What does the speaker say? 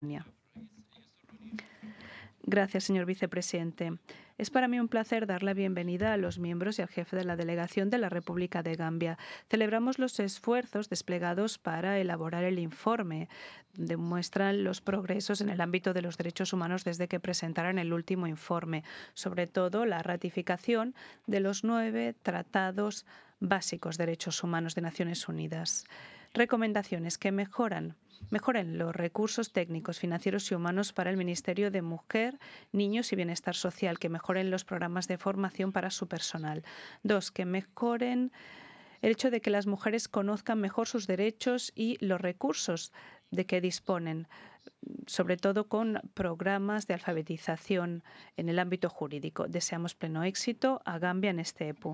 Gracias, señor vicepresidente. Es para mí un placer dar la bienvenida a los miembros y al jefe de la delegación de la República de Gambia. Celebramos los esfuerzos desplegados para elaborar el informe, donde muestran los progresos en el ámbito de los derechos humanos desde que presentaran el último informe, sobre todo la ratificación de los 9 tratados básicos de derechos humanos de Naciones Unidas. Recomendaciones que mejoren los recursos técnicos, financieros y humanos para el Ministerio de Mujer, Niños y Bienestar Social, que mejoren los programas de formación para su personal. 2, que mejoren el hecho de que las mujeres conozcan mejor sus derechos y los recursos de que disponen, sobre todo con programas de alfabetización en el ámbito jurídico. Deseamos pleno éxito a Gambia en este EPU.